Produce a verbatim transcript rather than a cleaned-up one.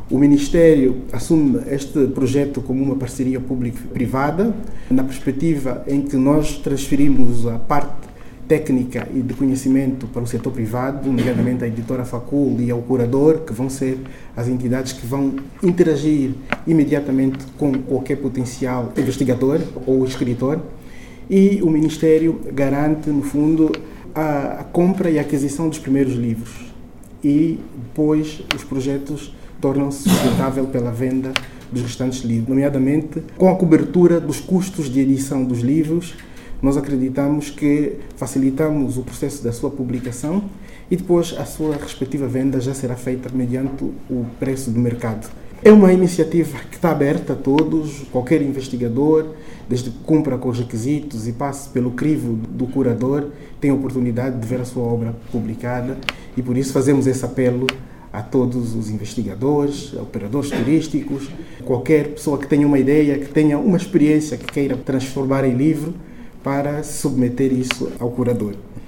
O Ministério assume este projeto como uma parceria público-privada, na perspectiva em que nós transferimos a parte técnica e de conhecimento para o setor privado, nomeadamente a editora Facul e ao curador, que vão ser as entidades que vão interagir imediatamente com qualquer potencial investigador ou escritor. E o Ministério garante, no fundo, a, a compra e a aquisição dos primeiros livros. E depois os projetos tornam-se sustentáveis pela venda dos restantes livros, nomeadamente com a cobertura dos custos de edição dos livros. Nós acreditamos que facilitamos o processo da sua publicação e depois a sua respectiva venda já será feita mediante o preço do mercado. É uma iniciativa que está aberta a todos, qualquer investigador, desde que cumpra com os requisitos e passe pelo crivo do curador, tem a oportunidade de ver a sua obra publicada e por isso fazemos esse apelo a todos os investigadores, operadores turísticos, qualquer pessoa que tenha uma ideia, que tenha uma experiência que queira transformar em livro, para submeter isso ao curador.